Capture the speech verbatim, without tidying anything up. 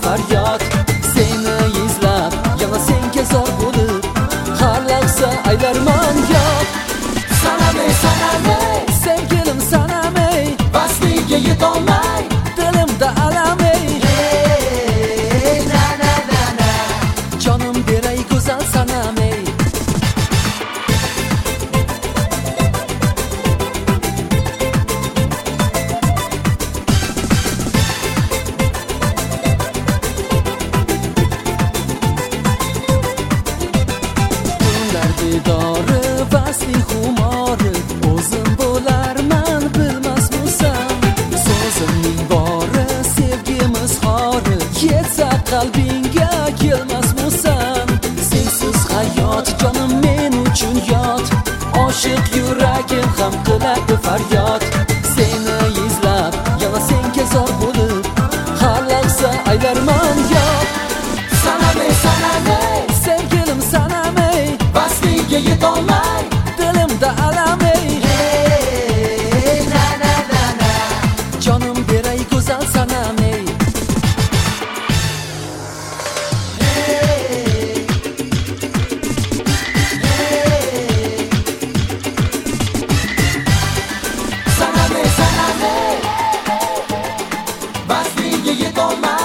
faryod. Seni izlab yana senga zor bo'lib harlaqsa aylarman yo'q. Sanamay, sanamay, Sevgilim sanamay, basliga yetolmay, dilimda alam ey. hey, na na na na. Jonim beray go'zal sanamay. Didori vasli xumori o'zim bo'larman bilmasmisan. So'zimning bori sevgimiz xori yetsa qalbingga kelmasmisan. Sensiz hayot jonim men uchun yot, oshiq yuragim ham qiladi faryod. Seni izlab yana senga zor bo'lib harlaqsa aylarman yo'q. Sanamay, sanamay, Sevgilim sanamay, basliga yetolmay, dilimda alam ey. hey, na na na na. Jonim beray go'zal sanamay. Sanamay, sanamay, basliga yetolmay.